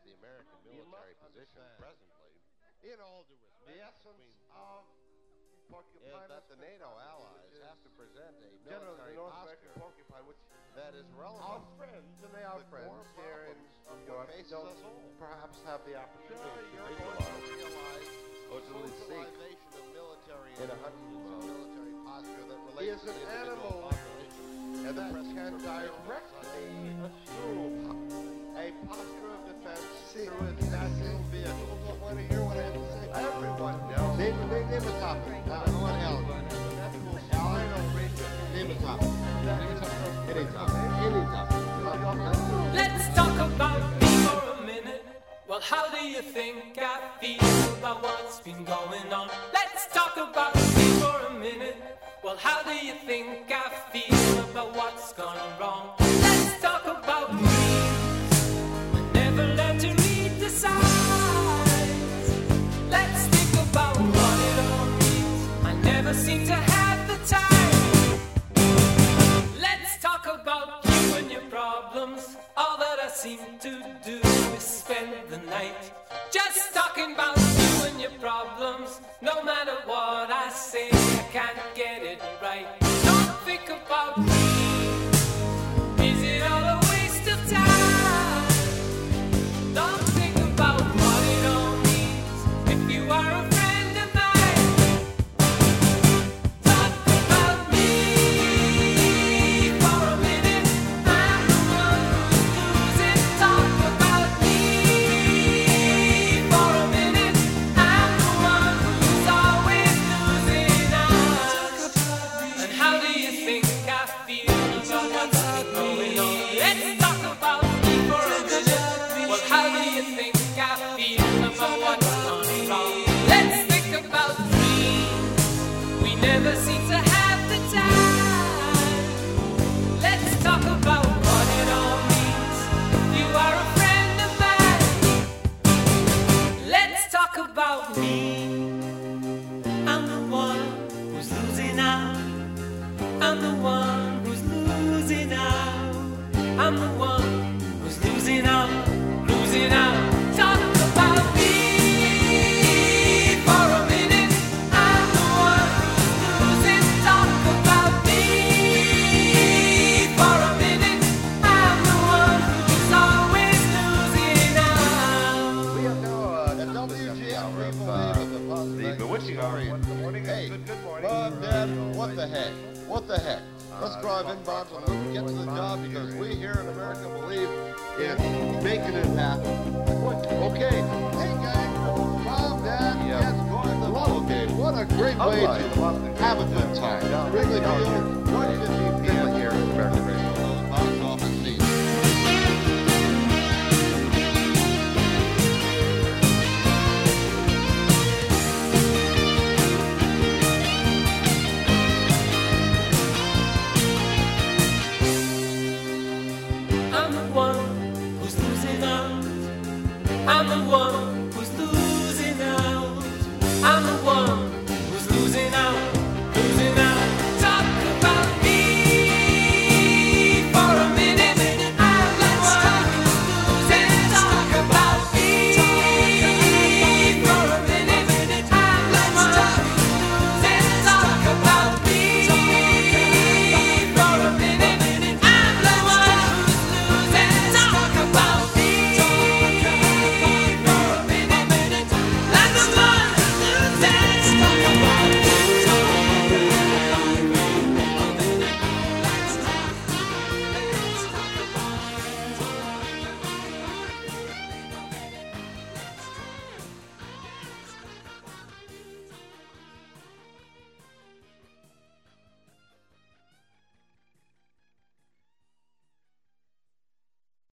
the American military position presently, in all due respect, the essence of Porcupine is that the NATO allies have to present a military posture porcupine, which that is our relevant friends, and they are to friends core here in problems of Europe, what faces don't us all. perhaps have the opportunity to You're visualize going to realize or to seek. socialization of military In a intelligence hunting and military posture that He relates is to the an individual animal population. and that present can surveillance directly assume a posture of defense through its natural vehicle. Don't want to hear what I have to say. Everyone knows. Name a topic. One Alan. Name a topic. Any topic. Let's talk about me for a minute. Well, how do you think I feel about what's been going on? Let's talk about me for a minute. Well, how do you think I feel about what's gone wrong? Let's talk about me. I never learned to read the signs. Let's think about what it all means. I never seem to have the time. Let's talk about you and your problems. All that I seem to do is spend the night just talking about you and your problems. No matter what I say, I can't get it right. Don't think about me. Is it all a waste of time? Don't think about what it all means. If you are a friend of mine, talk about me for a minute. I'm the one who's losing. Talk about me for a minute. I'm the one who's always losing out. And how do you think I feel about what's been going on? Let's talk about me for a minute. Well, how do you think I feel about what's gone wrong? Let's think about dreams. We never seem to have the time. Let's talk about what it all means. You are a friend of mine. Let's talk about me. I'm the one who's losing out. I'm the one who's losing out. I'm the one who's losing out, losing out. Talk about me for a minute. I'm the one who's losing. Talk about me for a minute. I'm the one who's always losing out. We have now at WGN The bewitching hour. Good morning. Hey, Good morning. Bob, Dad, what the heck? What the heck? Let's drive in, Bob, and let's get to the job because we here in America believe in making it happen. Okay. Hey, gang. Bob, Dad, yes, going to the ball game. What a great way to have a good time. Really feel 1:50 p.m. here at American Radio. Box office seats. I'm the one who's losing out. I'm the one